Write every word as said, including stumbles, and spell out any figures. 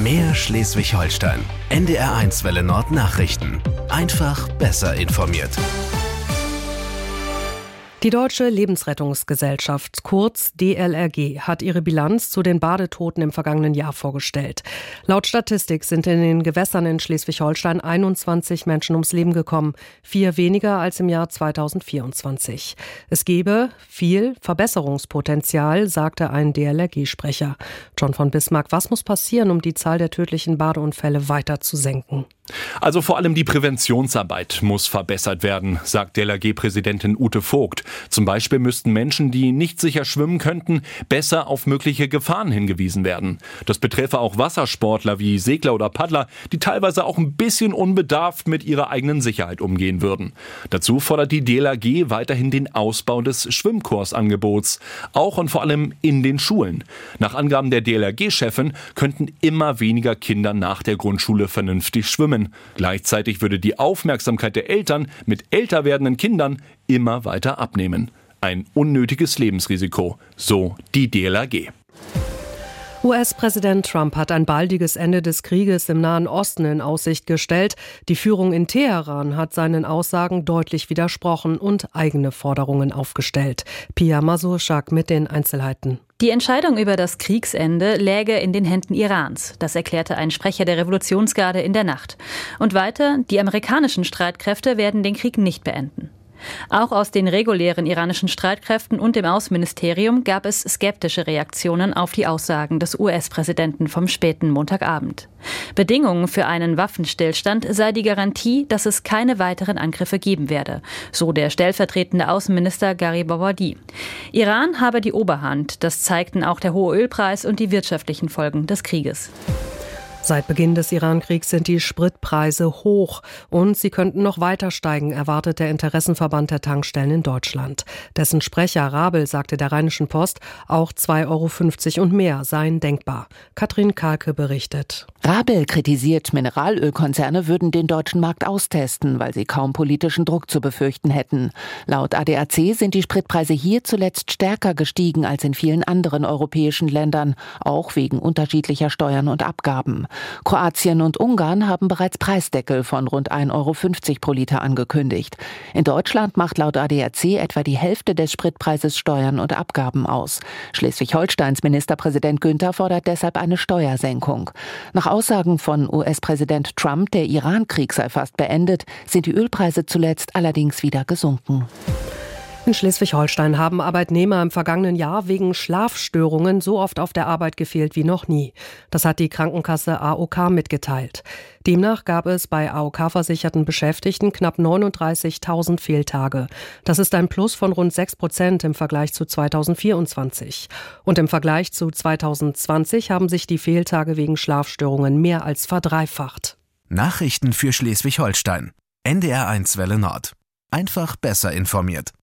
Mehr Schleswig-Holstein. N D R eins Welle Nord Nachrichten. Einfach besser informiert. Die Deutsche Lebensrettungsgesellschaft, kurz D L R G, hat ihre Bilanz zu den Badetoten im vergangenen Jahr vorgestellt. Laut Statistik sind in den Gewässern in Schleswig-Holstein einundzwanzig Menschen ums Leben gekommen, vier weniger als im Jahr zweitausendvierundzwanzig. Es gebe viel Verbesserungspotenzial, sagte ein D L R G-Sprecher. John von Bismarck, was muss passieren, um die Zahl der tödlichen Badeunfälle weiter zu senken? Also vor allem die Präventionsarbeit muss verbessert werden, sagt D L R G-Präsidentin Ute Vogt. Zum Beispiel müssten Menschen, die nicht sicher schwimmen könnten, besser auf mögliche Gefahren hingewiesen werden. Das betreffe auch Wassersportler wie Segler oder Paddler, die teilweise auch ein bisschen unbedarft mit ihrer eigenen Sicherheit umgehen würden. Dazu fordert die D L R G weiterhin den Ausbau des Schwimmkursangebots, auch und vor allem in den Schulen. Nach Angaben der D L R G-Chefin könnten immer weniger Kinder nach der Grundschule vernünftig schwimmen. Gleichzeitig würde die Aufmerksamkeit der Eltern mit älter werdenden Kindern immer weiter abnehmen. Ein unnötiges Lebensrisiko, so die D L R G. U S-Präsident Trump hat ein baldiges Ende des Krieges im Nahen Osten in Aussicht gestellt. Die Führung in Teheran hat seinen Aussagen deutlich widersprochen und eigene Forderungen aufgestellt. Pia Masurczak mit den Einzelheiten. Die Entscheidung über das Kriegsende läge in den Händen Irans. Das erklärte ein Sprecher der Revolutionsgarde in der Nacht. Und weiter, die amerikanischen Streitkräfte werden den Krieg nicht beenden. Auch aus den regulären iranischen Streitkräften und dem Außenministerium gab es skeptische Reaktionen auf die Aussagen des U S-Präsidenten vom späten Montagabend. Bedingungen für einen Waffenstillstand sei die Garantie, dass es keine weiteren Angriffe geben werde, so der stellvertretende Außenminister Gharibabadi. Iran habe die Oberhand, das zeigten auch der hohe Ölpreis und die wirtschaftlichen Folgen des Krieges. Seit Beginn des Iran-Kriegs sind die Spritpreise hoch und sie könnten noch weiter steigen, erwartet der Interessenverband der Tankstellen in Deutschland. Dessen Sprecher Rabel sagte der Rheinischen Post, auch zwei Euro fünfzig und mehr seien denkbar. Katrin Kahlke berichtet. Rabel kritisiert, Mineralölkonzerne würden den deutschen Markt austesten, weil sie kaum politischen Druck zu befürchten hätten. Laut A D A C sind die Spritpreise hier zuletzt stärker gestiegen als in vielen anderen europäischen Ländern, auch wegen unterschiedlicher Steuern und Abgaben. Kroatien und Ungarn haben bereits Preisdeckel von rund ein Euro fünfzig pro Liter angekündigt. In Deutschland macht laut A D A C etwa die Hälfte des Spritpreises Steuern und Abgaben aus. Schleswig-Holsteins Ministerpräsident Günther fordert deshalb eine Steuersenkung. Nach Aussagen von U S-Präsident Trump, der Iran-Krieg sei fast beendet, sind die Ölpreise zuletzt allerdings wieder gesunken. In Schleswig-Holstein haben Arbeitnehmer im vergangenen Jahr wegen Schlafstörungen so oft auf der Arbeit gefehlt wie noch nie. Das hat die Krankenkasse A O K mitgeteilt. Demnach gab es bei A O K-versicherten Beschäftigten knapp neununddreißigtausend Fehltage. Das ist ein Plus von rund sechs Prozent im Vergleich zu zweitausendvierundzwanzig. Und im Vergleich zu zweitausendzwanzig haben sich die Fehltage wegen Schlafstörungen mehr als verdreifacht. Nachrichten für Schleswig-Holstein. N D R eins Welle Nord. Einfach besser informiert.